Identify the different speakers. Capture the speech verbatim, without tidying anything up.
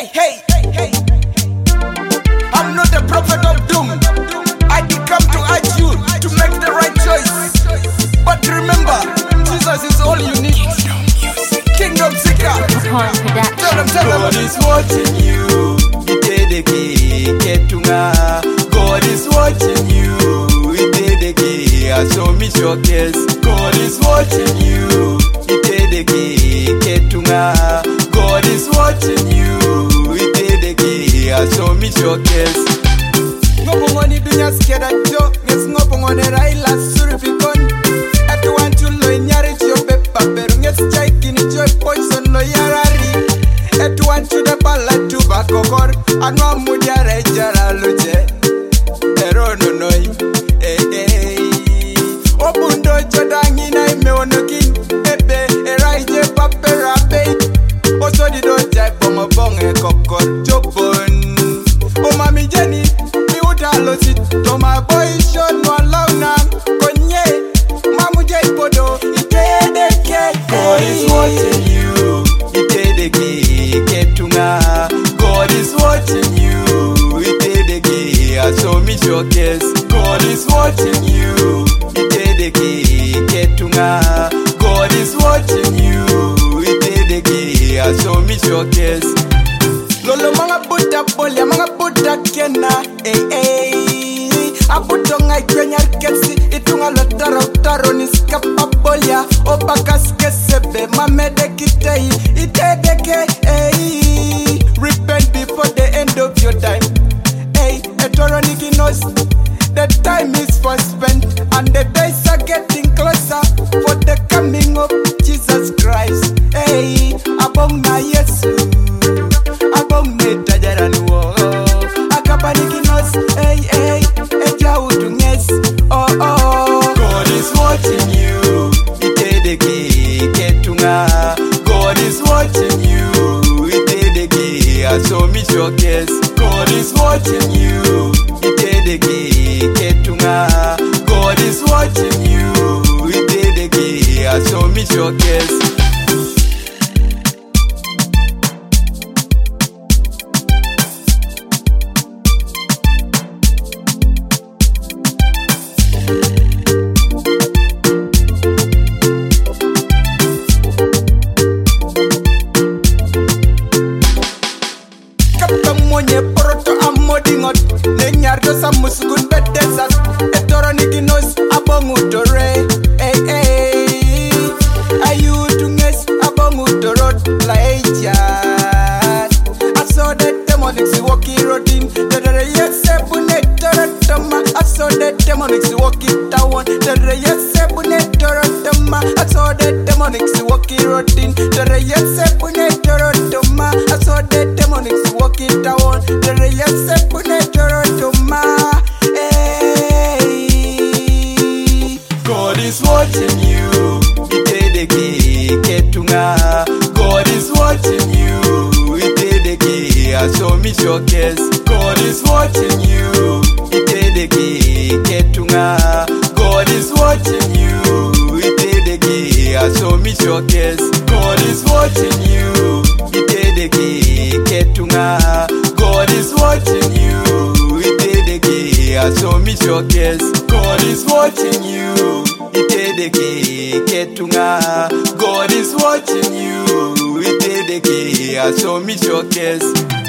Speaker 1: Hey, hey, hey, hey. I'm not a prophet of doom. I did come to urge you to make the right choice. But remember, Jesus is all you need. Kingdom Seeker. Tell them, tell them.
Speaker 2: God is watching you. Itedeki ketunga. God is watching you. Itedeki asomi showcase. God is watching you. Itedeki ketunga. God is watching you. Itedeki asomi showcase.
Speaker 1: Ngopongoni dunya skeda jo. Nges ngopongoni raila suripikon. Atu want you lo inyari jo pepa peru. Nges chaikini jo poison lo yarari. Atu want you de bala tuba kokor. Anwa mujare jara luche. Pero no noi. Eh eh. Obundo jodangi na imeonokin. Ebe eraije papera babe. Oso di do jai pomo bonge kokor jobon. O mami Jenny, mi utalo sit. To my boy shot no launa. Konye, mamu jai podo. Itedeke.
Speaker 2: God is watching you. Itedeki ketunga. God is watching you. Itedeki asomi showcase. God is watching you. Itedeki ketunga. God is watching you. Itedeki asomi showcase.
Speaker 1: Lolo mga buta bolya, mga buta kena. Ey ey. Abuto ngai kwenyar kesi. Itunga lotaro taro niskapa bolya. Obakas kesebe mamede kitei. Itedeke ey. Repent before the end of your time. Ey, etoronic knows the time is for spent and the days are getting closer for the coming of Jesus Christ. Ey, abong na Yesu. Abong me tajaranwo. Akapaniki knows. Ey ey. Eja udunges. Oh oh.
Speaker 2: God is watching you. Itedeki ketunga. God is watching you. Itedeki asomi showcase. God is watching you. Itedeki ketunga. God is watching you. Itedeki asomi showcase.
Speaker 1: Monye poroto amodingot nenyardo samusugun bedesas etoronic knows abongutore. Ey ey. Ayudunges abongutorot laeja. I saw the demonics walking rodin. The yes sebunetorotoma. I saw the demonics walking down. The yes sebunetorotoma. I saw the demonics walking rodin. The yes sebunetorotoma. I saw the demonics walking down. The yes sebunetorotoma. Hey.
Speaker 2: God is watching you. Itedeki ketunga. God is watching you. Itedeki asomi showcase. God is watching you. Itedeki ketunga. God is watching you. Itedeki asomi showcase. God is watching you. Itedeki ketunga. God is watching you. Itedeki asomi showcase. God is watching you. Itedeki ketunga. God is watching you. Itedeki asomi showcase.